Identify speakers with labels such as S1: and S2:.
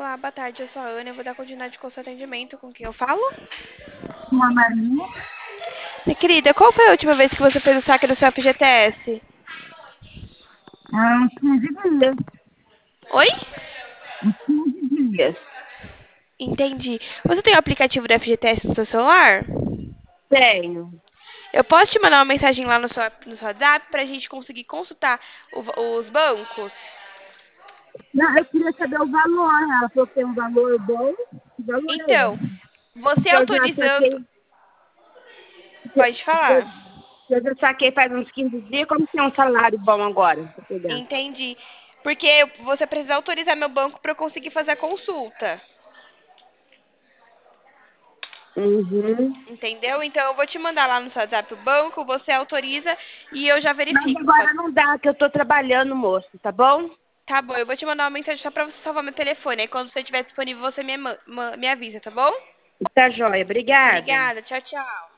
S1: Olá, boa tarde, eu sou a Ana, eu vou dar continuidade com o seu atendimento, com quem eu falo?
S2: Uma Maria,
S1: Minha querida, qual foi a última vez que você fez o saque do seu FGTS?
S2: há uns 15 dias.
S1: Oi?
S2: Uns 15 dias.
S1: Entendi. Você tem o aplicativo do FGTS no seu celular?
S2: Tenho.
S1: Eu posso te mandar uma mensagem lá no seu WhatsApp pra gente conseguir consultar os bancos?
S2: Não, eu queria saber o valor. Ela falou que tem um valor bom. Que valor é
S1: Então,
S2: esse?
S1: você
S2: Que eu já
S1: autorizando.
S2: saquei. Que
S1: Pode falar.
S2: eu já saquei faz uns 15 dias. Como tem um salário bom agora pra pegar?
S1: Entendi. Porque você precisa autorizar meu banco pra eu conseguir fazer a consulta.
S2: Uhum.
S1: Entendeu? Então eu vou te mandar lá no seu WhatsApp o banco, você autoriza e eu já
S2: Mas
S1: verifico.
S2: agora não dá, que eu tô trabalhando, moço, tá bom?
S1: Tá bom, eu vou te mandar uma mensagem só pra você salvar meu telefone. Aí quando você estiver disponível, você me avisa, tá bom?
S2: Tá joia. Obrigada.
S1: Obrigada, tchau, tchau.